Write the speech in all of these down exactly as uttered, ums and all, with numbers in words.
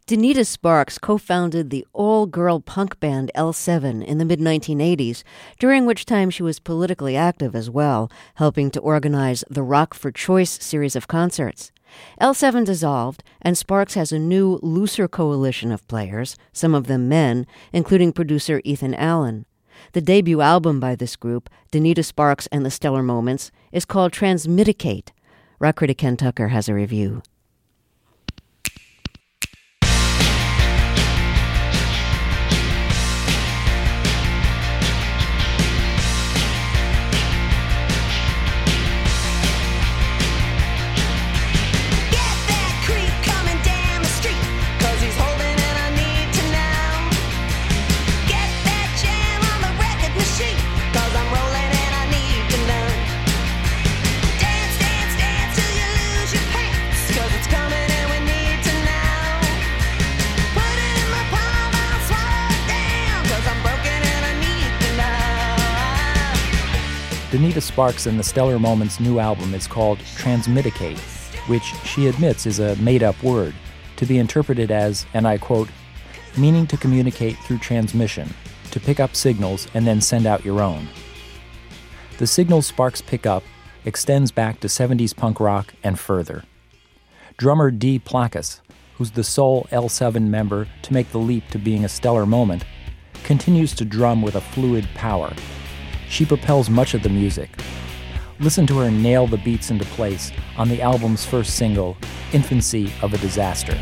Donita Sparks co-founded the all-girl punk band L seven in the mid nineteen eighties, during which time she was politically active as well, helping to organize the Rock for Choice series of concerts. L seven dissolved, and Sparks has a new, looser coalition of players, some of them men, including producer Ethan Allen. The debut album by this group, Donita Sparks and the Stellar Moments, is called Transmedicate. Rock critic Ken Tucker has a review. Donita Sparks and the Stellar Moments' new album is called Transmedicate, which she admits is a made-up word, to be interpreted as, and I quote, meaning to communicate through transmission, to pick up signals and then send out your own. The signals Sparks pick up extends back to seventies punk rock and further. Drummer Dee Plakis, who's the sole L seven member to make the leap to being a stellar moment, continues to drum with a fluid power. She propels much of the music. Listen to her nail the beats into place on the album's first single, Infancy of a Disaster.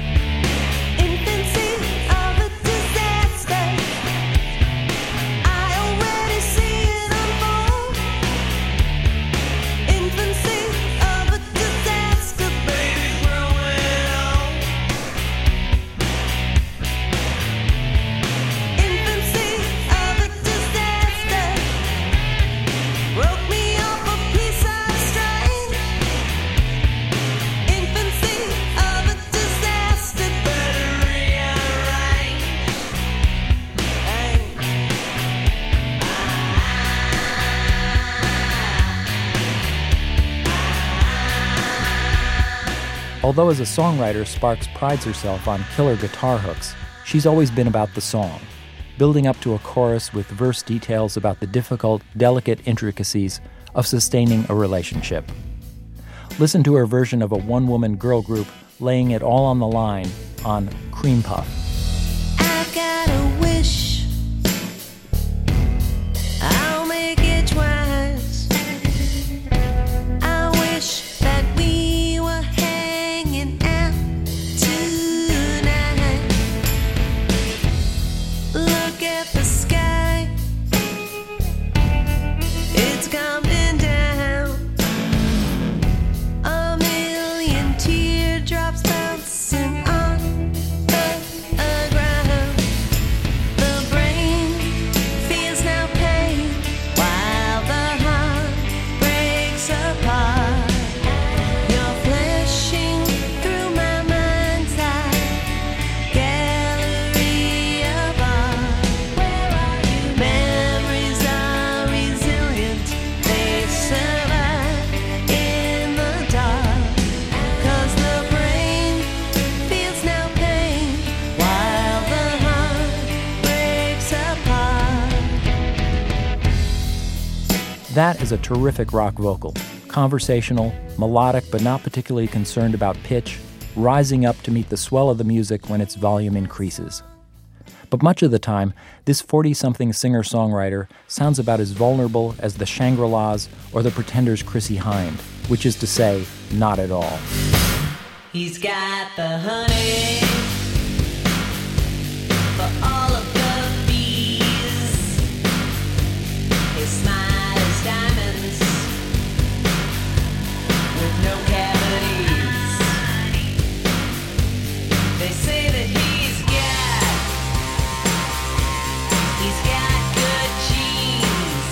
Although as a songwriter, Sparks prides herself on killer guitar hooks, she's always been about the song, building up to a chorus with verse details about the difficult, delicate intricacies of sustaining a relationship. Listen to her version of a one-woman girl group laying it all on the line on Cream Puff. I've got a wish, I'll make it twice. I wish that we were hanging out tonight. Look at the sky, it's coming down. A million teardrops bouncing on the ground. The brain feels no pain while the heart breaks apart. You're flashing through my mind's eye gallery of art. Where are you? Memories are resilient, they survive in the dark. 'Cause the brain feels no pain while the heart breaks apart. That is a terrific rock vocal, conversational, melodic but not particularly concerned about pitch, rising up to meet the swell of the music when its volume increases. But much of the time, this forty-something singer-songwriter sounds about as vulnerable as the Shangri-Las or the Pretenders' Chrissie Hynde, which is to say, not at all. He's got the honey for all of the bees. His smile is diamonds with no cavities. They say that he's got, he's got good genes.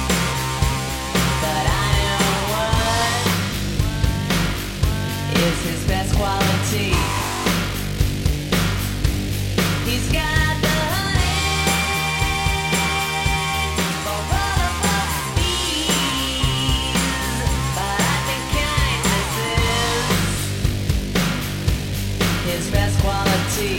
But I know what is his best quality. tea.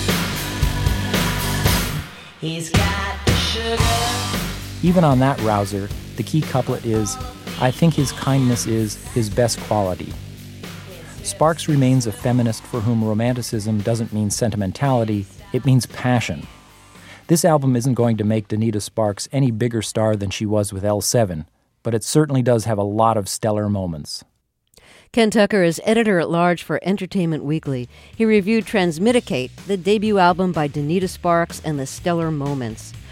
He's got the sugar. Even on that rouser, the key couplet is, I think his kindness is his best quality. Sparks remains a feminist for whom romanticism doesn't mean sentimentality, it means passion. This album isn't going to make Donita Sparks any bigger star than she was with L seven, but it certainly does have a lot of stellar moments. Ken Tucker is editor-at-large for Entertainment Weekly. He reviewed Transmedicate, the debut album by Donita Sparks, and the stellar moments.